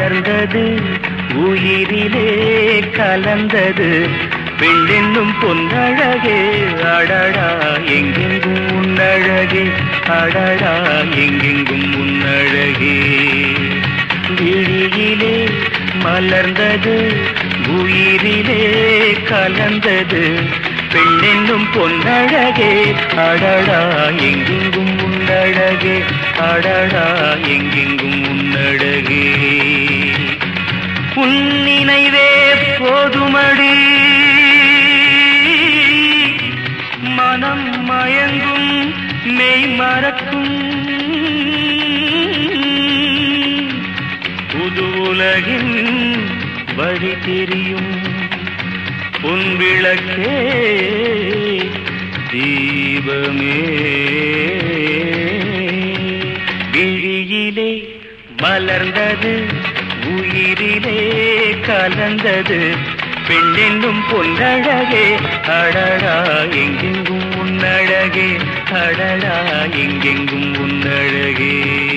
மலர்ந்தது உயிரிலே கலந்தது பெண்ணென்னும் பொன்னழகே அடடா எங்கெங்கும் உன்னழகே அடடா எங்கெங்கும் உன்னழகே விழியிலே மலர்ந்தது உயிரிலே கலந்தது பெண்ணென்னும் பொன்னழகே அடடா எங்கெங்கும் உன்னழகே அடடா எங்கெங்கும் உன்னழகே உன் நினைவே போதுமடி மனம் மயங்கும் மெய் மறக்கும் புது உலகின் வழி தெரியும் பொன் விளக்கே தீபமே விழியிலே மலர்ந்தது உயிரிலே கலந்தது பெண்ணென்னும் பொன்னழகே அடடா எங்கெங்கும் உன்னழகே அடடா எங்கெங்கும் உன்னழகே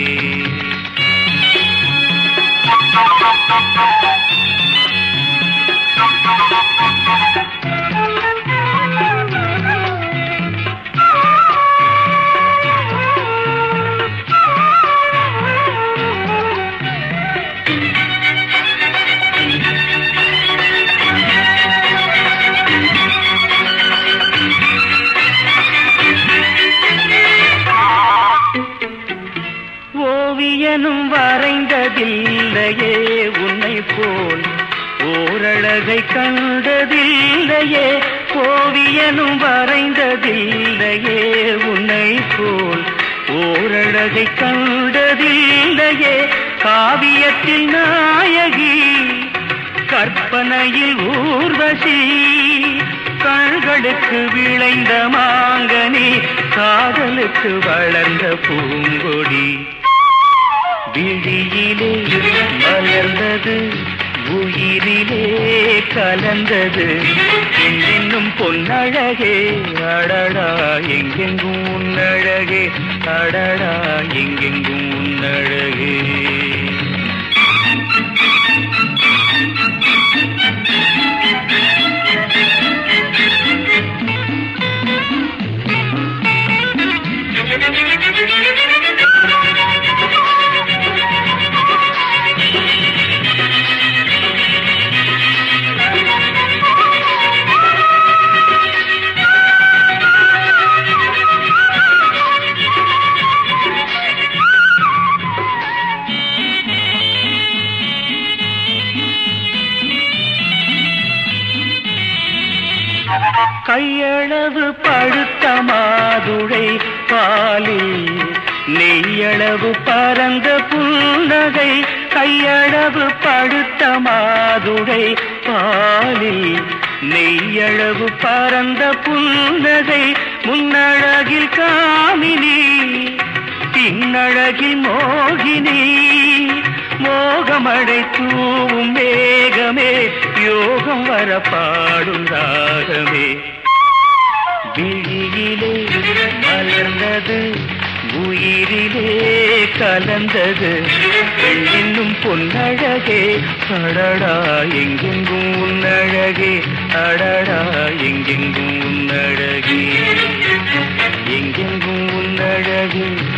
ஓவியனும் வரைந்ததில்லையே உன்னை போல் ஓரழகை கண்டதில்லையே ஓவியனும் வரைந்ததில்லையே உன்னை போல் ஓரழகை கண்டதில்லையே காவியத்தில் நாயகி கற்பனையில் ஊர்வசி கண்களுக்கு விளைந்த மாங்கனி காதலுக்கு வளர்ந்த பூங்கொடி விழியிலே மலர்ந்தது உயிரிலே கலந்தது என்னும் பொன்னழகே அடடா எங்கெங்கும் உன்னழகே அடடா எங்கெங்கும் உன்னழகே கையளவு படுத்த மாதுளை பாலில் நெய்யளவு பரந்த புன்னகை கையளவு படுத்த மாதுளை பாலில் நெய்யளவு பரந்த புன்னகை முன்னழகில் காமினி பின்னழகில் மோகினி மோகமடை தூவும் மேகமே யோகம் வர பாடும் ராகமே விழியிலே மலர்ந்தது உயிரிலே கலந்தது பெண்ணின்னும் பொன்னழகே அடடா எங்கெங்கும் உன்னழகே அடடா எங்கெங்கும் உன்னழகே எங்கெங்கும் உன்னழகே